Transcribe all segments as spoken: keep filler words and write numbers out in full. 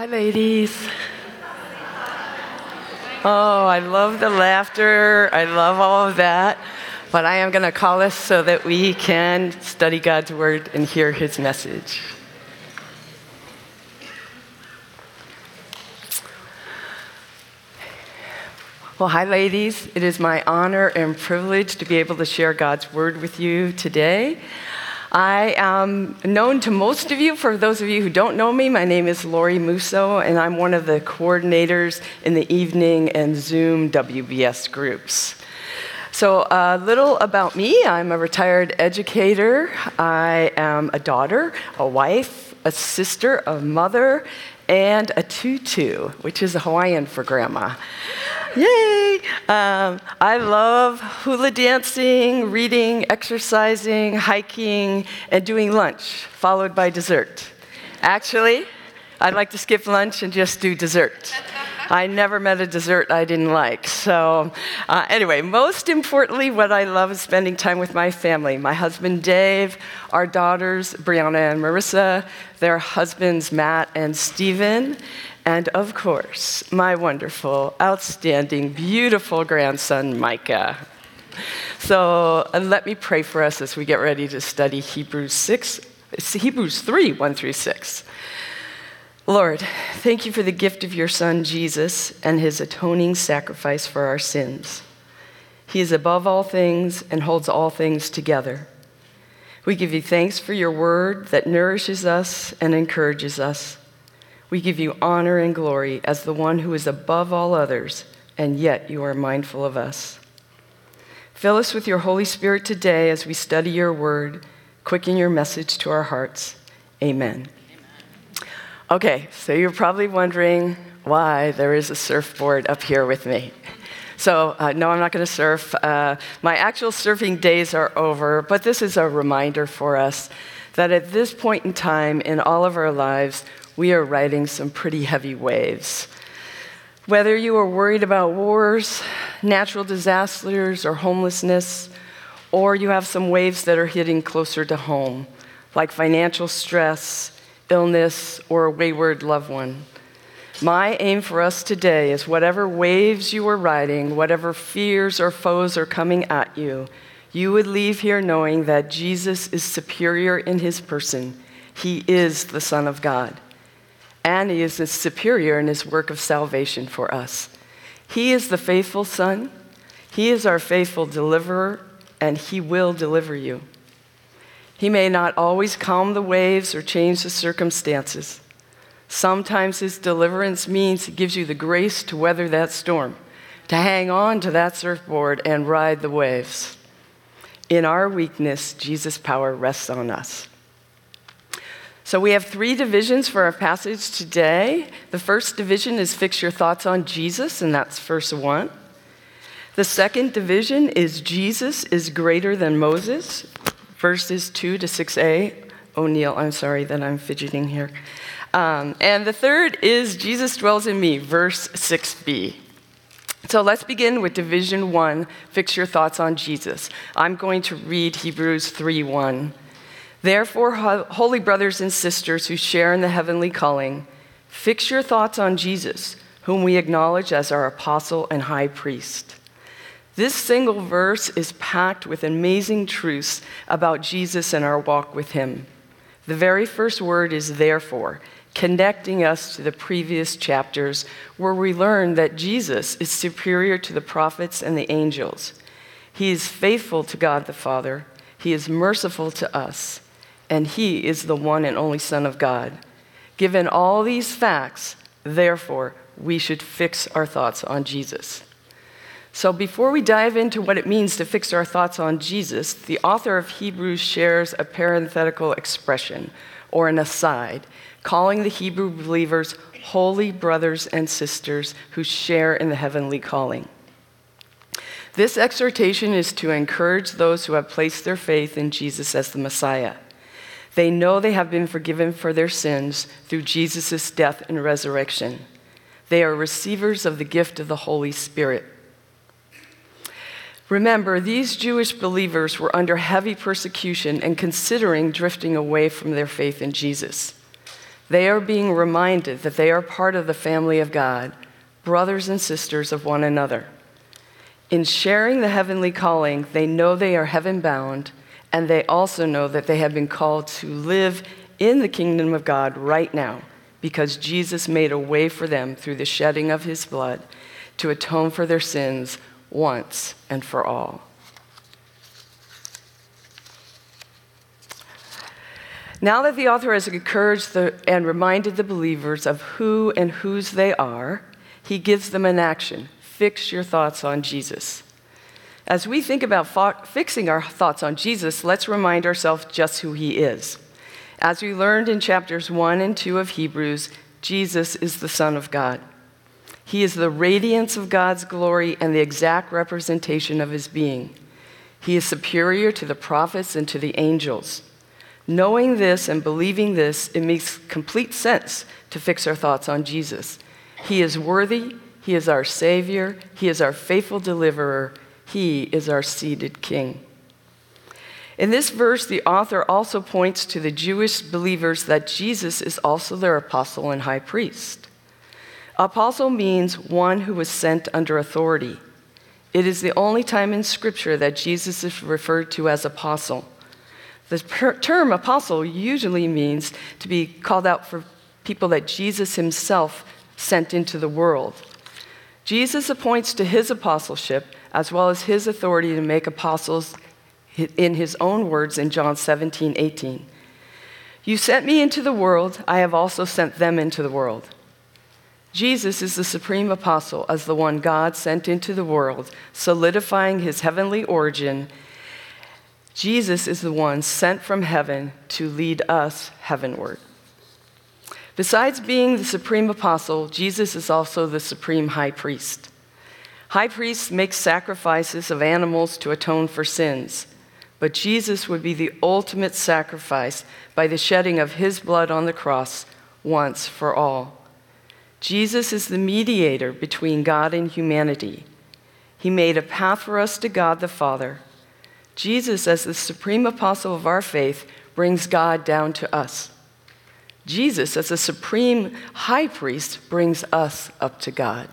ladies. Oh, I love the laughter. I love all of that. But I am going to call us so that we can study God's word and hear his message. Well, hi, ladies. It is my honor and privilege to be able to share God's word with you today. I am known to most of you. For those of you who don't know me, my name is Lori Musso, and I'm one of the coordinators in the evening and Zoom W B S groups. So a little about me. I'm a retired educator. I am a daughter, a wife, a sister, a mother, and a tutu, which is a Hawaiian for grandma. Yay! Um, I love hula dancing, reading, exercising, hiking, and doing lunch, followed by dessert. Actually, I'd like to skip lunch and just do dessert. I never met a dessert I didn't like. So uh, anyway, most importantly, what I love is spending time with my family. My husband, Dave, our daughters, Brianna and Marissa, their husbands, Matt and Stephen, and of course, my wonderful, outstanding, beautiful grandson, Micah. So uh, let me pray for us as we get ready to study Hebrews six, Hebrews three, one through six. Lord, thank you for the gift of your Son, Jesus, and his atoning sacrifice for our sins. He is above all things and holds all things together. We give you thanks for your word that nourishes us and encourages us. We give you honor and glory as the one who is above all others, and yet you are mindful of us. Fill us with your Holy Spirit today as we study your word. Quicken your message to our hearts. Amen. Okay, so you're probably wondering why there is a surfboard up here with me. So, uh, no, I'm not going to surf. Uh, my actual surfing days are over, but this is a reminder for us that at this point in time in all of our lives, we are riding some pretty heavy waves. Whether you are worried about wars, natural disasters, or homelessness, or you have some waves that are hitting closer to home, like financial stress, illness, or a wayward loved one. My aim for us today is whatever waves you are riding, whatever fears or foes are coming at you, you would leave here knowing that Jesus is superior in his person. He is the Son of God. And he is superior in his work of salvation for us. He is the faithful Son. He is our faithful deliverer, and he will deliver you. He may not always calm the waves or change the circumstances. Sometimes his deliverance means he gives you the grace to weather that storm, to hang on to that surfboard and ride the waves. In our weakness, Jesus' power rests on us. So we have three divisions for our passage today. The first division is fix your thoughts on Jesus, and that's verse one. The second division is Jesus is greater than Moses, verses two to six a. Oh, Neil, I'm sorry that I'm fidgeting here. Um, and the third is Jesus dwells in me, verse six b. So let's begin with division one, fix your thoughts on Jesus. I'm going to read Hebrews three one. Therefore, holy brothers and sisters who share in the heavenly calling, fix your thoughts on Jesus, whom we acknowledge as our apostle and high priest. This single verse is packed with amazing truths about Jesus and our walk with him. The very first word is therefore, connecting us to the previous chapters where we learn that Jesus is superior to the prophets and the angels. He is faithful to God the Father. He is merciful to us. And he is the one and only Son of God. Given all these facts, therefore, we should fix our thoughts on Jesus. So before we dive into what it means to fix our thoughts on Jesus, the author of Hebrews shares a parenthetical expression, or an aside, calling the Hebrew believers holy brothers and sisters who share in the heavenly calling. This exhortation is to encourage those who have placed their faith in Jesus as the Messiah. They know they have been forgiven for their sins through Jesus' death and resurrection. They are receivers of the gift of the Holy Spirit. Remember, these Jewish believers were under heavy persecution and considering drifting away from their faith in Jesus. They are being reminded that they are part of the family of God, brothers and sisters of one another. In sharing the heavenly calling, they know they are heaven-bound, and they also know that they have been called to live in the kingdom of God right now, because Jesus made a way for them through the shedding of his blood to atone for their sins once and for all. Now that the author has encouraged the, and reminded the believers of who and whose they are, he gives them an action. Fix your thoughts on Jesus. As we think about fo- fixing our thoughts on Jesus, let's remind ourselves just who he is. As we learned in chapters one and two of Hebrews, Jesus is the Son of God. He is the radiance of God's glory and the exact representation of his being. He is superior to the prophets and to the angels. Knowing this and believing this, it makes complete sense to fix our thoughts on Jesus. He is worthy, he is our Savior, he is our faithful deliverer, he is our seated King. In this verse, the author also points to the Jewish believers that Jesus is also their apostle and high priest. Apostle means one who was sent under authority. It is the only time in Scripture that Jesus is referred to as apostle. The term apostle usually means to be called out for people that Jesus himself sent into the world. Jesus appoints to his apostleship as well as his authority to make apostles in his own words in John seventeen eighteen. You sent me into the world, I have also sent them into the world. Jesus is the supreme apostle as the one God sent into the world, solidifying his heavenly origin. Jesus is the one sent from heaven to lead us heavenward. Besides being the supreme apostle, Jesus is also the supreme high priest. High priests make sacrifices of animals to atone for sins, but Jesus would be the ultimate sacrifice by the shedding of his blood on the cross once for all. Jesus is the mediator between God and humanity. He made a path for us to God the Father. Jesus, as the supreme apostle of our faith, brings God down to us. Jesus, as the supreme high priest, brings us up to God.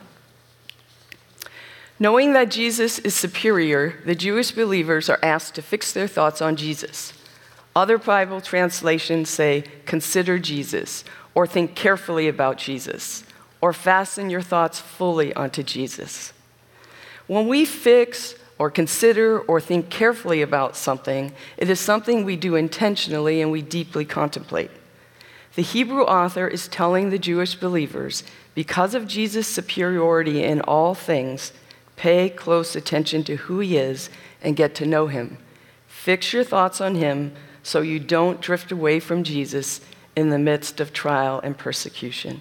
Knowing that Jesus is superior, the Jewish believers are asked to fix their thoughts on Jesus. Other Bible translations say, consider Jesus, or think carefully about Jesus, or fasten your thoughts fully onto Jesus. When we fix or consider or think carefully about something, it is something we do intentionally and we deeply contemplate. The Hebrew author is telling the Jewish believers, because of Jesus' superiority in all things, pay close attention to who he is and get to know him. Fix your thoughts on him so you don't drift away from Jesus in the midst of trial and persecution.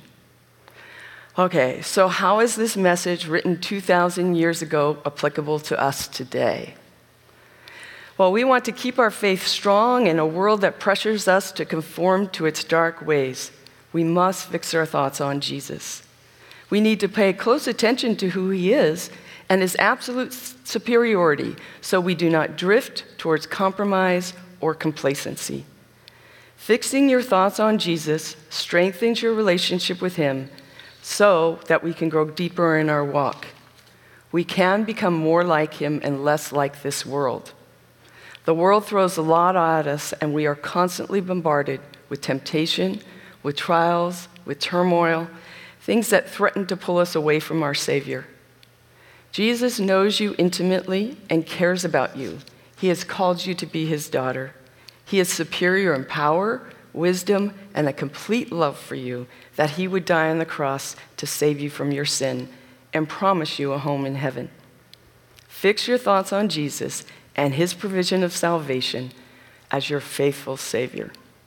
Okay, so how is this message written two thousand years ago applicable to us today? Well, we want to keep our faith strong in a world that pressures us to conform to its dark ways. We must fix our thoughts on Jesus. We need to pay close attention to who he is and his absolute superiority so we do not drift towards compromise or complacency. Fixing your thoughts on Jesus strengthens your relationship with him so that we can grow deeper in our walk. We can become more like him and less like this world. The world throws a lot at us, and we are constantly bombarded with temptation, with trials, with turmoil, things that threaten to pull us away from our Savior. Jesus knows you intimately and cares about you. He has called you to be his daughter. He is superior in power, wisdom, and a complete love for you, that he would die on the cross to save you from your sin and promise you a home in heaven. Fix your thoughts on Jesus and his provision of salvation as your faithful Savior.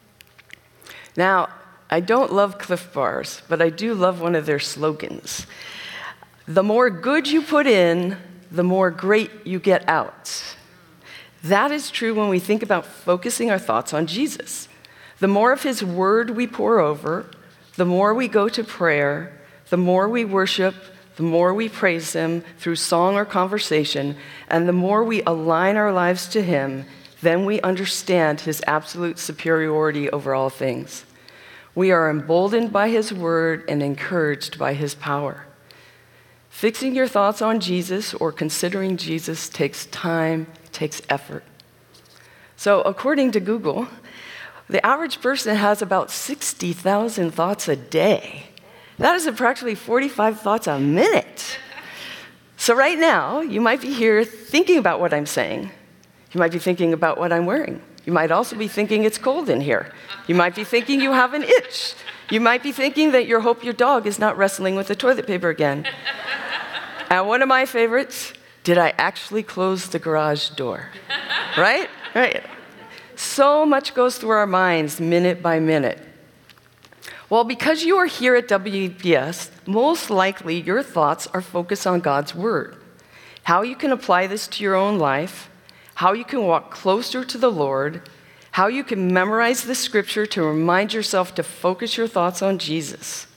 Now, I don't love Cliff Bars, but I do love one of their slogans. The more good you put in, the more great you get out. That is true when we think about focusing our thoughts on Jesus. The more of his word we pour over, the more we go to prayer, the more we worship, the more we praise him through song or conversation, and the more we align our lives to him, then we understand his absolute superiority over all things. We are emboldened by his word and encouraged by his power. Fixing your thoughts on Jesus or considering Jesus takes time, takes effort. So according to Google, the average person has about sixty thousand thoughts a day. That is approximately forty-five thoughts a minute. So right now, you might be here thinking about what I'm saying. You might be thinking about what I'm wearing. You might also be thinking it's cold in here. You might be thinking you have an itch. You might be thinking that you hope your dog is not wrestling with the toilet paper again. And one of my favorites, did I actually close the garage door? Right? Right. So much goes through our minds minute by minute. Well, because you are here at W B S, most likely your thoughts are focused on God's word, how you can apply this to your own life, how you can walk closer to the Lord, how you can memorize the scripture to remind yourself to focus your thoughts on Jesus.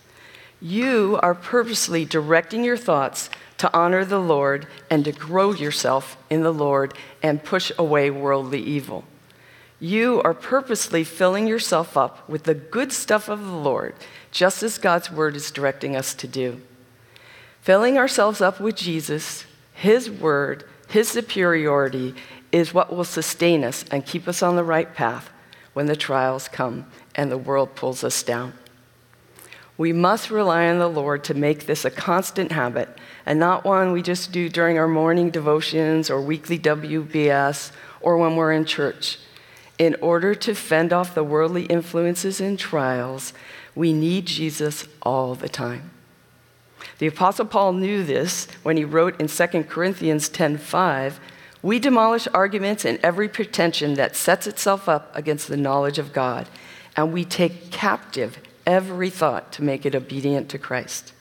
You are purposely directing your thoughts to honor the Lord and to grow yourself in the Lord and push away worldly evil. You are purposely filling yourself up with the good stuff of the Lord, just as God's word is directing us to do. Filling ourselves up with Jesus, his word, his superiority is what will sustain us and keep us on the right path when the trials come and the world pulls us down. We must rely on the Lord to make this a constant habit and not one we just do during our morning devotions or weekly W B S or when we're in church. In order to fend off the worldly influences and trials, we need Jesus all the time. The Apostle Paul knew this when he wrote in Second Corinthians ten five, "We demolish arguments and every pretension that sets itself up against the knowledge of God, and we take captive every thought to make it obedient to Christ."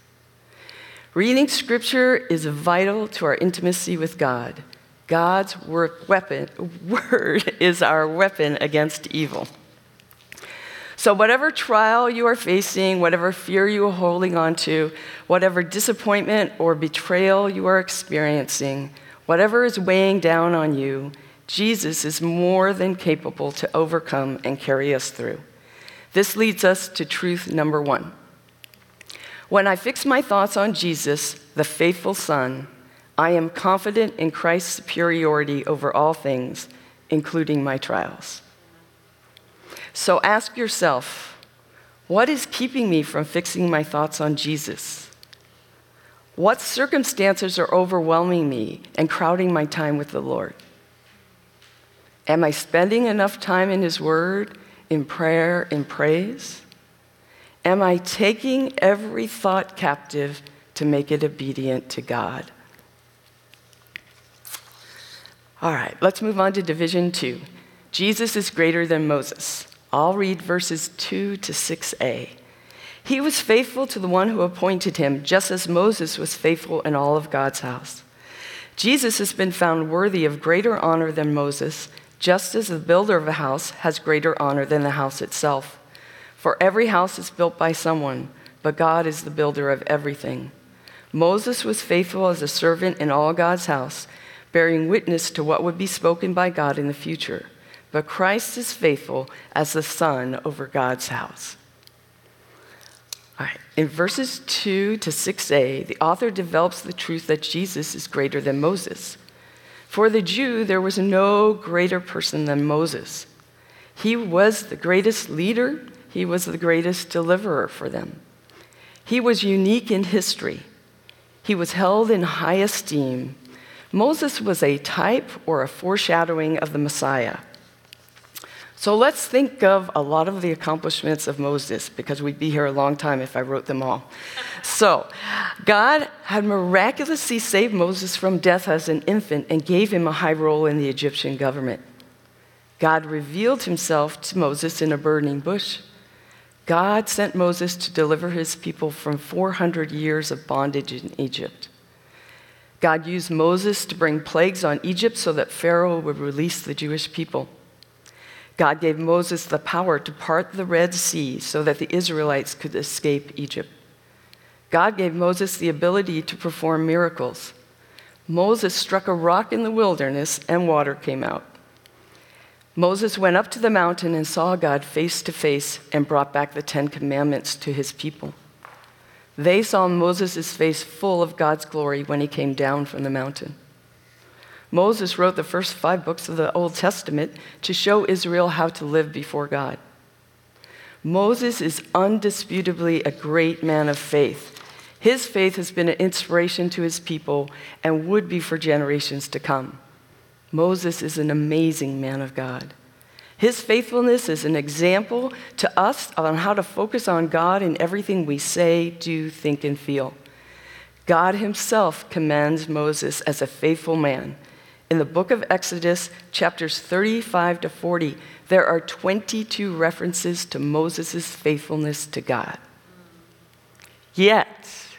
Reading scripture is vital to our intimacy with God. God's work weapon, word is our weapon against evil. So whatever trial you are facing, whatever fear you are holding on to, whatever disappointment or betrayal you are experiencing, whatever is weighing down on you, Jesus is more than capable to overcome and carry us through. This leads us to truth number one. When I fix my thoughts on Jesus, the faithful Son, I am confident in Christ's superiority over all things, including my trials. So ask yourself, what is keeping me from fixing my thoughts on Jesus? What circumstances are overwhelming me and crowding my time with the Lord? Am I spending enough time in his word, in prayer, in praise? Am I taking every thought captive to make it obedient to God? All right, let's move on to division two. Jesus is greater than Moses. I'll read verses two to six a. He was faithful to the one who appointed him, just as Moses was faithful in all of God's house. Jesus has been found worthy of greater honor than Moses, just as the builder of a house has greater honor than the house itself. For every house is built by someone, but God is the builder of everything. Moses was faithful as a servant in all God's house, bearing witness to what would be spoken by God in the future. But Christ is faithful as the Son over God's house. All right. In verses two to six a, the author develops the truth that Jesus is greater than Moses. For the Jew, there was no greater person than Moses. He was the greatest leader. He was the greatest deliverer for them. He was unique in history. He was held in high esteem. Moses was a type or a foreshadowing of the Messiah. So let's think of a lot of the accomplishments of Moses, because we'd be here a long time if I wrote them all. So, God had miraculously saved Moses from death as an infant and gave him a high role in the Egyptian government. God revealed himself to Moses in a burning bush. God sent Moses to deliver his people from four hundred years of bondage in Egypt. God used Moses to bring plagues on Egypt so that Pharaoh would release the Jewish people. God gave Moses the power to part the Red Sea so that the Israelites could escape Egypt. God gave Moses the ability to perform miracles. Moses struck a rock in the wilderness and water came out. Moses went up to the mountain and saw God face to face and brought back the Ten Commandments to his people. They saw Moses' face full of God's glory when he came down from the mountain. Moses wrote the first five books of the Old Testament to show Israel how to live before God. Moses is undisputably a great man of faith. His faith has been an inspiration to his people and would be for generations to come. Moses is an amazing man of God. His faithfulness is an example to us on how to focus on God in everything we say, do, think, and feel. God himself commends Moses as a faithful man. In the book of Exodus, chapters thirty-five to forty, there are twenty-two references to Moses' faithfulness to God. Yet,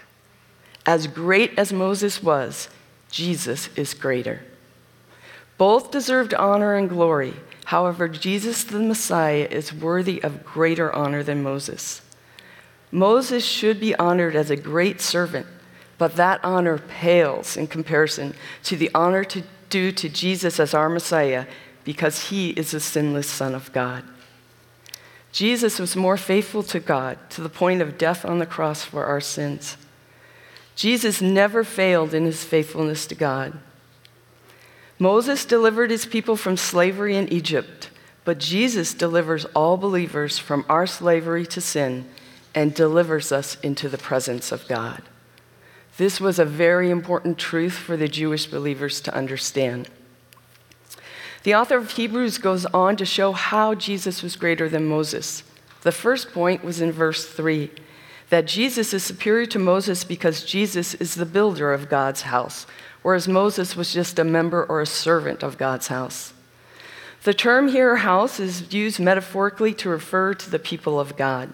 as great as Moses was, Jesus is greater. Both deserved honor and glory. However, Jesus the Messiah is worthy of greater honor than Moses. Moses should be honored as a great servant, but that honor pales in comparison to the honor to, due to Jesus as our Messiah, because he is the sinless Son of God. Jesus was more faithful to God to the point of death on the cross for our sins. Jesus never failed in his faithfulness to God. Moses delivered his people from slavery in Egypt, but Jesus delivers all believers from our slavery to sin and delivers us into the presence of God. This was a very important truth for the Jewish believers to understand. The author of Hebrews goes on to show how Jesus was greater than Moses. The first point was in verse three, that Jesus is superior to Moses because Jesus is the builder of God's house, whereas Moses was just a member or a servant of God's house. The term here, house, is used metaphorically to refer to the people of God.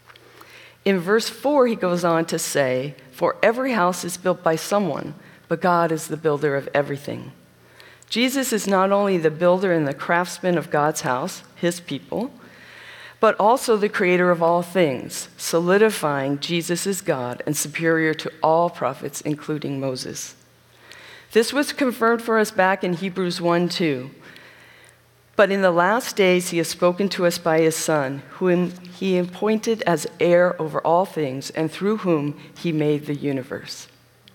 In verse four, he goes on to say, "For every house is built by someone, but God is the builder of everything." Jesus is not only the builder and the craftsman of God's house, his people, but also the creator of all things, solidifying Jesus as God and superior to all prophets, including Moses. This was confirmed for us back in Hebrews one two. But in the last days he has spoken to us by his Son, whom he appointed as heir over all things, and through whom he made the universe.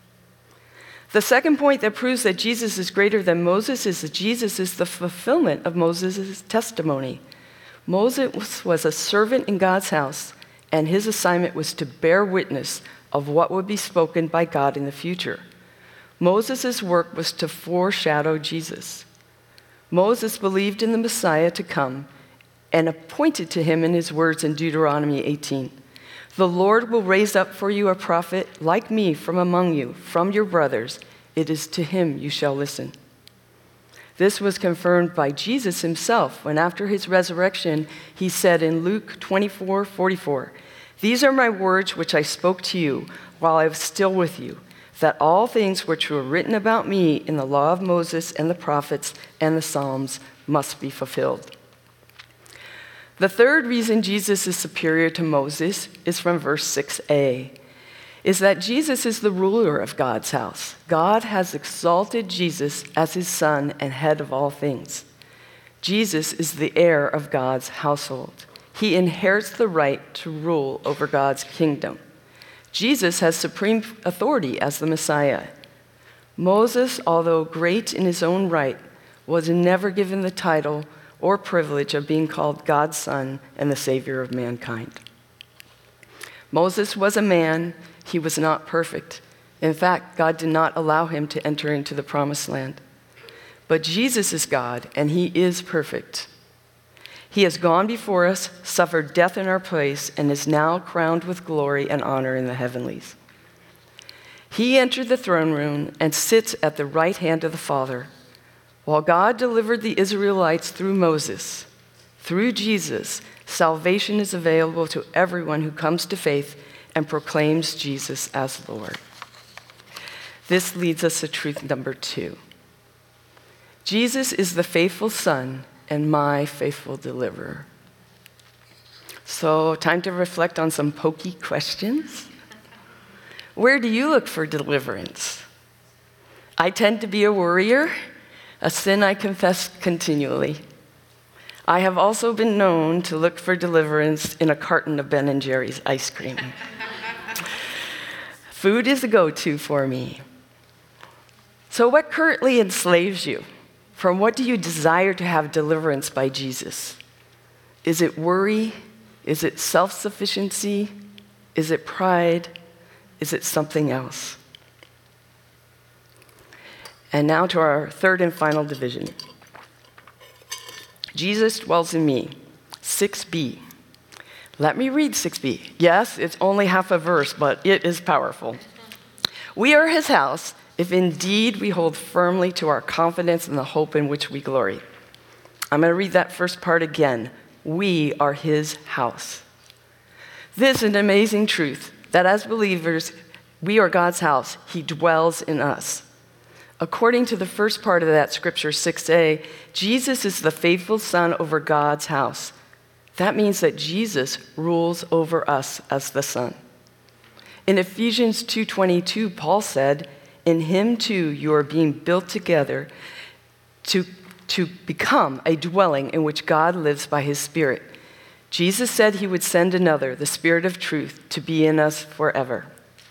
The second point that proves that Jesus is greater than Moses is that Jesus is the fulfillment of Moses' testimony. Moses was a servant in God's house, and his assignment was to bear witness of what would be spoken by God in the future. Moses' work was to foreshadow Jesus. Moses believed in the Messiah to come and appointed to him in his words in Deuteronomy eighteen, "The Lord will raise up for you a prophet like me from among you, from your brothers. It is to him you shall listen." This was confirmed by Jesus himself when after his resurrection, he said in Luke twenty-four forty-four, "These are my words which I spoke to you while I was still with you, that all things which were written about me in the law of Moses and the prophets and the Psalms must be fulfilled." The third reason Jesus is superior to Moses is from verse six a, is that Jesus is the ruler of God's house. God has exalted Jesus as his son and head of all things. Jesus is the heir of God's household. He inherits the right to rule over God's kingdom. Jesus has supreme authority as the Messiah. Moses, although great in his own right, was never given the title or privilege of being called God's son and the Savior of mankind. Moses was a man. He was not perfect. In fact, God did not allow him to enter into the promised land. But Jesus is God, and he is perfect. He has gone before us, suffered death in our place, and is now crowned with glory and honor in the heavenlies. He entered the throne room and sits at the right hand of the Father. While God delivered the Israelites through Moses, through Jesus, salvation is available to everyone who comes to faith and proclaims Jesus as Lord. This leads us to truth number two. Jesus is the faithful Son and my faithful deliverer. So, time to reflect on some pokey questions. Where do you look for deliverance? I tend to be a worrier, a sin I confess continually. I have also been known to look for deliverance in a carton of Ben and Jerry's ice cream. Food is a go-to for me. So what currently enslaves you? From what do you desire to have deliverance by Jesus? Is it worry? Is it self-sufficiency? Is it pride? Is it something else? And now to our third and final division. Jesus dwells in me. six b. Let me read six b. Yes, it's only half a verse, but it is powerful. We are his house, if indeed we hold firmly to our confidence in the hope in which we glory. I'm going to read that first part again. We are his house. This is an amazing truth, that as believers, we are God's house. He dwells in us. According to the first part of that scripture, six a, Jesus is the faithful son over God's house. That means that Jesus rules over us as the son. In Ephesians two twenty-two, Paul said, in him too you are being built together to, to become a dwelling in which God lives by his Spirit. Jesus said he would send another, the Spirit of truth, to be in us forever.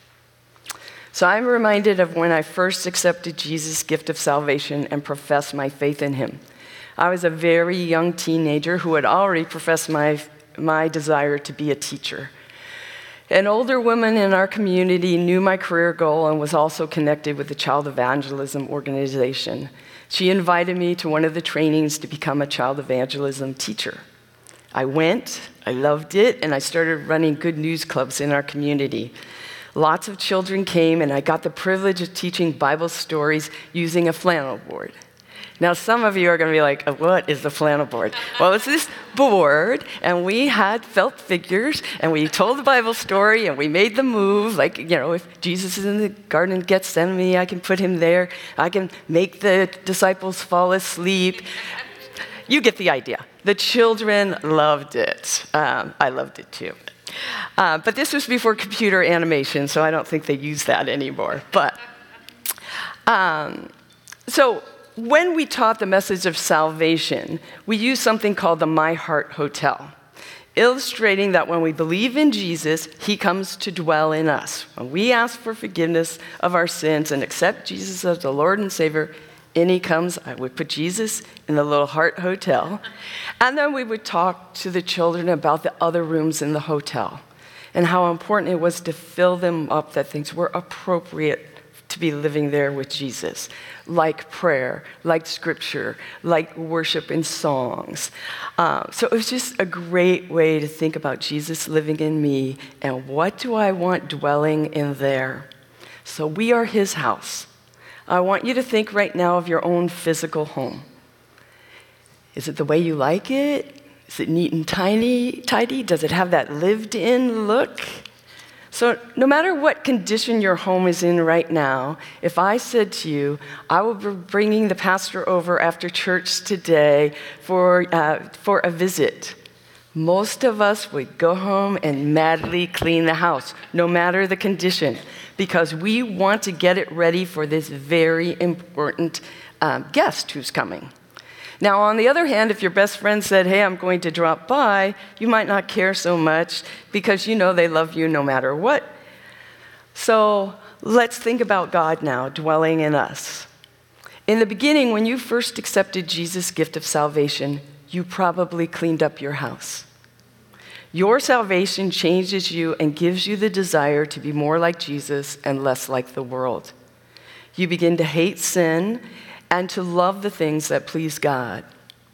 So I'm reminded of when I first accepted Jesus' gift of salvation and professed my faith in him. I was a very young teenager who had already professed my, my desire to be a teacher. An older woman in our community knew my career goal and was also connected with the Child Evangelism organization. She invited me to one of the trainings to become a child evangelism teacher. I went, I loved it, and I started running good news clubs in our community. Lots of children came, and I got the privilege of teaching Bible stories using a flannel board. Now, some of you are going to be like, what is the flannel board? Well, it's this board, and we had felt figures, and we told the Bible story, and we made them move. Like, you know, if Jesus is in the Garden of Gethsemane, I can put him there. I can make the disciples fall asleep. You get the idea. The children loved it. Um, I loved it, too. Uh, but this was before computer animation, so I don't think they use that anymore. But um, so when we taught the message of salvation, we used something called the My Heart Hotel, illustrating that when we believe in Jesus, he comes to dwell in us. When we ask for forgiveness of our sins and accept Jesus as the Lord and Savior, in he comes. I would put Jesus in the little heart hotel. And then we would talk to the children about the other rooms in the hotel and how important it was to fill them up, that things were appropriate to be living there with Jesus, like prayer, like scripture, like worship and songs. Uh, so it was just a great way to think about Jesus living in me and what do I want dwelling in there. So we are his house. I want you to think right now of your own physical home. Is it the way you like it? Is it neat and tiny, tidy? Does it have that lived-in look? So no matter what condition your home is in right now, if I said to you, I will be bringing the pastor over after church today for, uh, for a visit, most of us would go home and madly clean the house, no matter the condition, because we want to get it ready for this very important um, guest who's coming. Now, on the other hand, if your best friend said, hey, I'm going to drop by, you might not care so much because you know they love you no matter what. So let's think about God now dwelling in us. In the beginning, when you first accepted Jesus' gift of salvation, you probably cleaned up your house. Your salvation changes you and gives you the desire to be more like Jesus and less like the world. You begin to hate sin and to love the things that please God.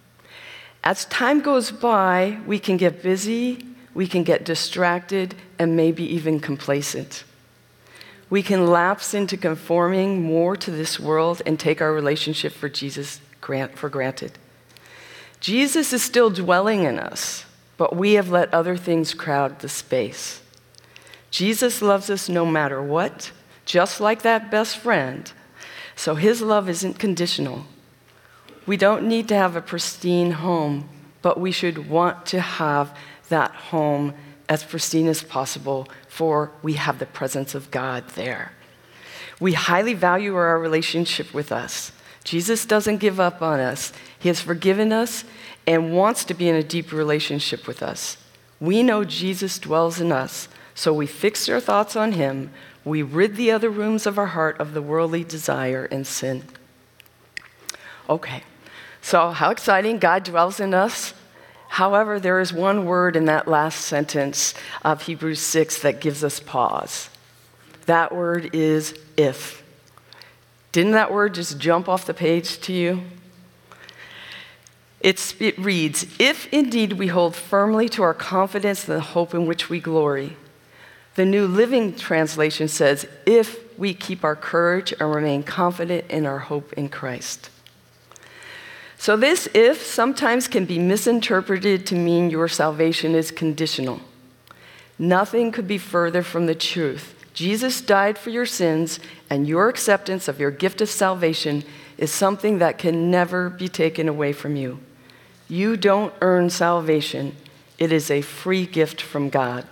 As time goes by, we can get busy, we can get distracted, and maybe even complacent. We can lapse into conforming more to this world and take our relationship for Jesus for granted. Jesus is still dwelling in us, but we have let other things crowd the space. Jesus loves us no matter what, just like that best friend. So his love isn't conditional. We don't need to have a pristine home, but we should want to have that home as pristine as possible, for we have the presence of God there. We highly value our relationship with us. Jesus doesn't give up on us. He has forgiven us, and wants to be in a deep relationship with us. We know Jesus dwells in us, so we fix our thoughts on him. We rid the other rooms of our heart of the worldly desire and sin. Okay, so how exciting, God dwells in us. However, there is one word in that last sentence of Hebrews six that gives us pause. That word is if. Didn't that word just jump off the page to you? It's, it reads, if indeed we hold firmly to our confidence and the hope in which we glory. The New Living Translation says, if we keep our courage and remain confident in our hope in Christ. So this if sometimes can be misinterpreted to mean your salvation is conditional. Nothing could be further from the truth. Jesus died for your sins, and your acceptance of your gift of salvation is something that can never be taken away from you. You don't earn salvation. It is a free gift from God.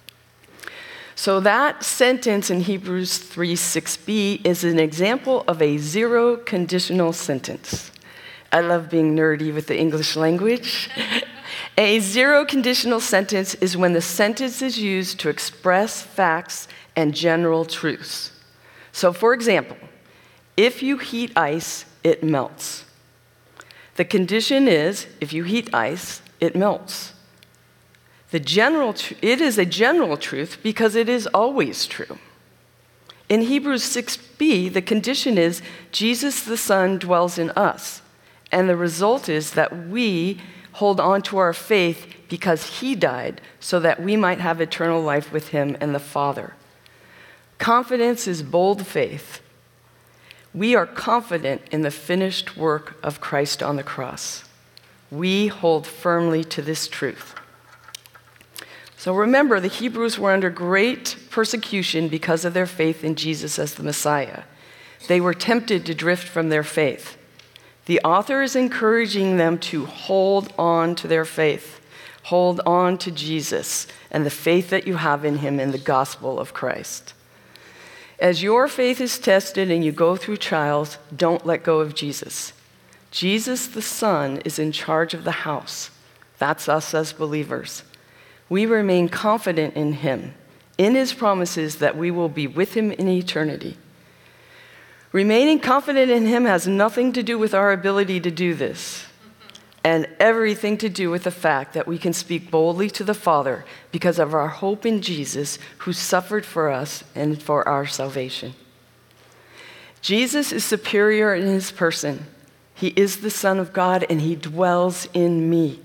So that sentence in Hebrews three six b is an example of a zero conditional sentence. I love being nerdy with the English language. A zero conditional sentence is when the sentence is used to express facts and general truths. So for example, if you heat ice, it melts. The condition is, if you heat ice, it melts. The general, tr- it is a general truth because it is always true. In Hebrews six b, the condition is Jesus the Son dwells in us, and the result is that we hold on to our faith because he died so that we might have eternal life with him and the Father. Confidence is bold faith. We are confident in the finished work of Christ on the cross. We hold firmly to this truth. So remember, the Hebrews were under great persecution because of their faith in Jesus as the Messiah. They were tempted to drift from their faith. The author is encouraging them to hold on to their faith, hold on to Jesus and the faith that you have in him in the gospel of Christ. As your faith is tested and you go through trials, don't let go of Jesus. Jesus the Son is in charge of the house. That's us as believers. We remain confident in him, in his promises that we will be with him in eternity. Remaining confident in him has nothing to do with our ability to do this, and everything to do with the fact that we can speak boldly to the Father because of our hope in Jesus, who suffered for us and for our salvation. Jesus is superior in his person. He is the Son of God, and he dwells in me.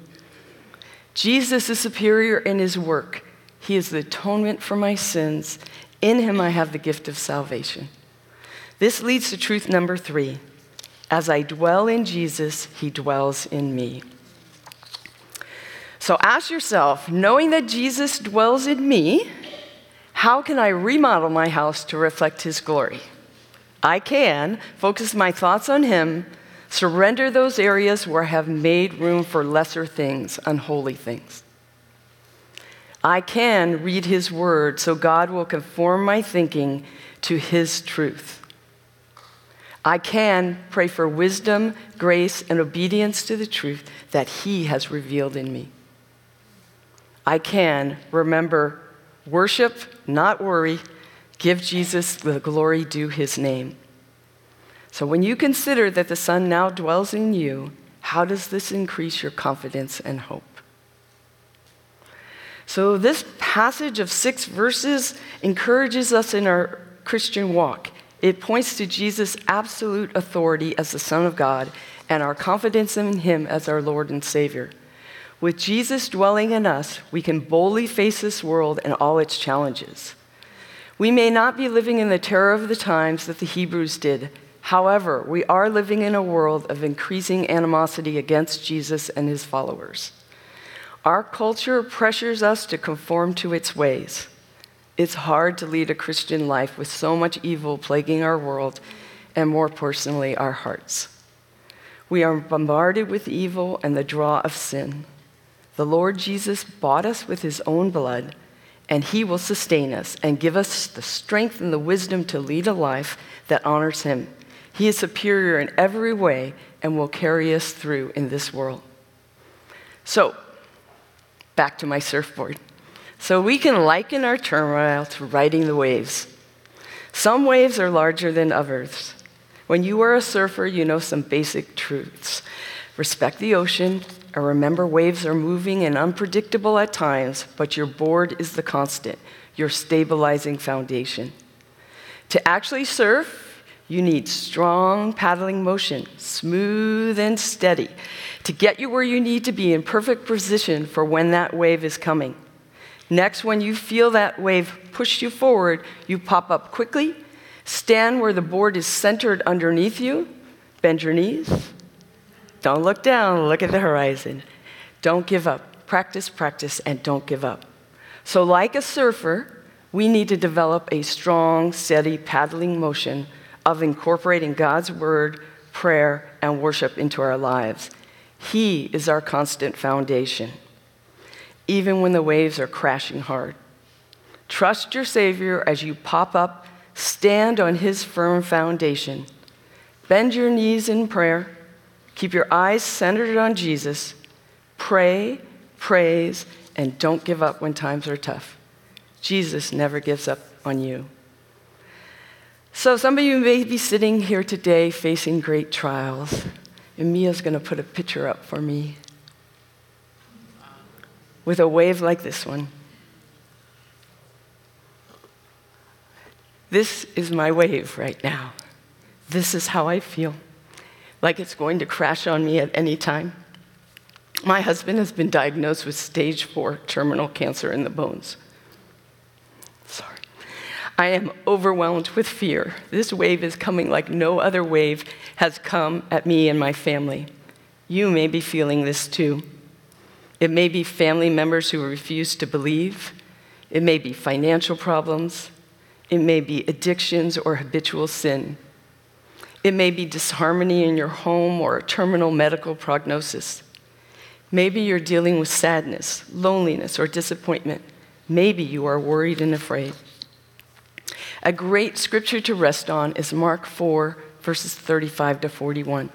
Jesus is superior in his work. He is the atonement for my sins. In him I have the gift of salvation. This leads to truth number three. As I dwell in Jesus, he dwells in me. So ask yourself, knowing that Jesus dwells in me, how can I remodel my house to reflect his glory? I can focus my thoughts on him, surrender those areas where I have made room for lesser things, unholy things. I can read his word so God will conform my thinking to his truth. I can pray for wisdom, grace, and obedience to the truth that he has revealed in me. I can remember worship, not worry, give Jesus the glory due his name. So when you consider that the Son now dwells in you, how does this increase your confidence and hope? So this passage of six verses encourages us in our Christian walk. It points to Jesus' absolute authority as the Son of God and our confidence in him as our Lord and Savior. With Jesus dwelling in us, we can boldly face this world and all its challenges. We may not be living in the terror of the times that the Hebrews did. However, we are living in a world of increasing animosity against Jesus and his followers. Our culture pressures us to conform to its ways. It's hard to lead a Christian life with so much evil plaguing our world and, more personally, our hearts. We are bombarded with evil and the draw of sin. The Lord Jesus bought us with his own blood, and he will sustain us and give us the strength and the wisdom to lead a life that honors him. He is superior in every way and will carry us through in this world. So, back to my surfboard. So we can liken our turmoil to riding the waves. Some waves are larger than others. When you are a surfer, you know some basic truths. Respect the ocean, and remember waves are moving and unpredictable at times, but your board is the constant, your stabilizing foundation. To actually surf, you need strong paddling motion, smooth and steady, to get you where you need to be in perfect position for when that wave is coming. Next, when you feel that wave push you forward, you pop up quickly, stand where the board is centered underneath you, bend your knees. Don't look down, look at the horizon. Don't give up. Practice, practice, and don't give up. So like a surfer, we need to develop a strong, steady paddling motion of incorporating God's word, prayer, and worship into our lives. He is our constant foundation, even when the waves are crashing hard. Trust your Savior as you pop up, stand on his firm foundation. Bend your knees in prayer. Keep your eyes centered on Jesus. Pray, praise, and don't give up when times are tough. Jesus never gives up on you. So some of you may be sitting here today facing great trials. And Mia's going to put a picture up for me with a wave like this one. This is my wave right now. This is how I feel, like it's going to crash on me at any time. My husband has been diagnosed with stage four terminal cancer in the bones. Sorry. I am overwhelmed with fear. This wave is coming like no other wave has come at me and my family. You may be feeling this too. It may be family members who refuse to believe. It may be financial problems. It may be addictions or habitual sin. It may be disharmony in your home or a terminal medical prognosis. Maybe you're dealing with sadness, loneliness, or disappointment. Maybe you are worried and afraid. A great scripture to rest on is Mark four, verses thirty-five to forty-one.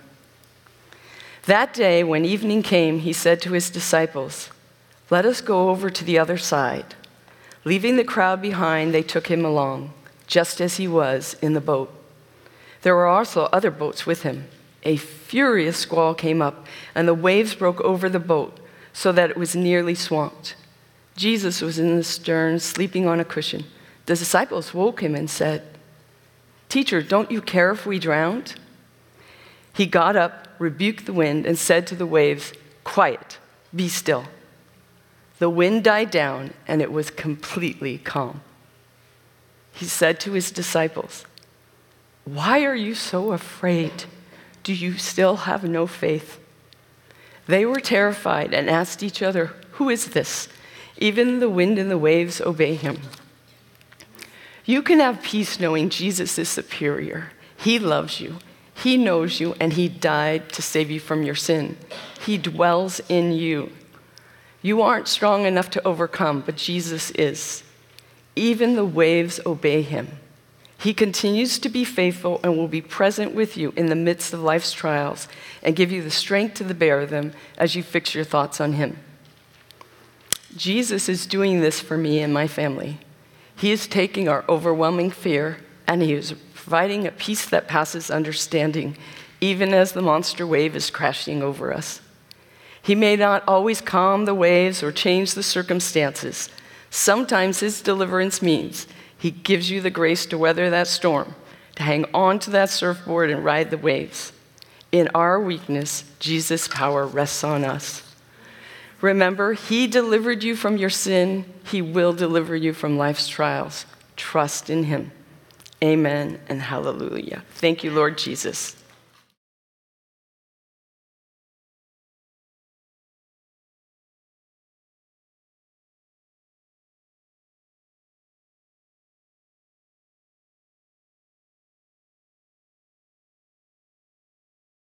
That day, when evening came, he said to his disciples, "Let us go over to the other side." Leaving the crowd behind, they took him along, just as he was in the boat. There were also other boats with him. A furious squall came up, and the waves broke over the boat so that it was nearly swamped. Jesus was in the stern, sleeping on a cushion. The disciples woke him and said, "Teacher, don't you care if we drowned?" He got up, rebuked the wind, and said to the waves, "Quiet, be still." The wind died down, and it was completely calm. He said to his disciples, "Why are you so afraid? Do you still have no faith?" They were terrified and asked each other, "Who is this? Even the wind and the waves obey him." You can have peace knowing Jesus is superior. He loves you. He knows you, and he died to save you from your sin. He dwells in you. You aren't strong enough to overcome, but Jesus is. Even the waves obey him. He continues to be faithful and will be present with you in the midst of life's trials and give you the strength to bear them as you fix your thoughts on him. Jesus is doing this for me and my family. He is taking our overwhelming fear, and he is providing a peace that passes understanding, even as the monster wave is crashing over us. He may not always calm the waves or change the circumstances. Sometimes his deliverance means he gives you the grace to weather that storm, to hang on to that surfboard and ride the waves. In our weakness, Jesus' power rests on us. Remember, he delivered you from your sin. He will deliver you from life's trials. Trust in him. Amen and hallelujah. Thank you, Lord Jesus.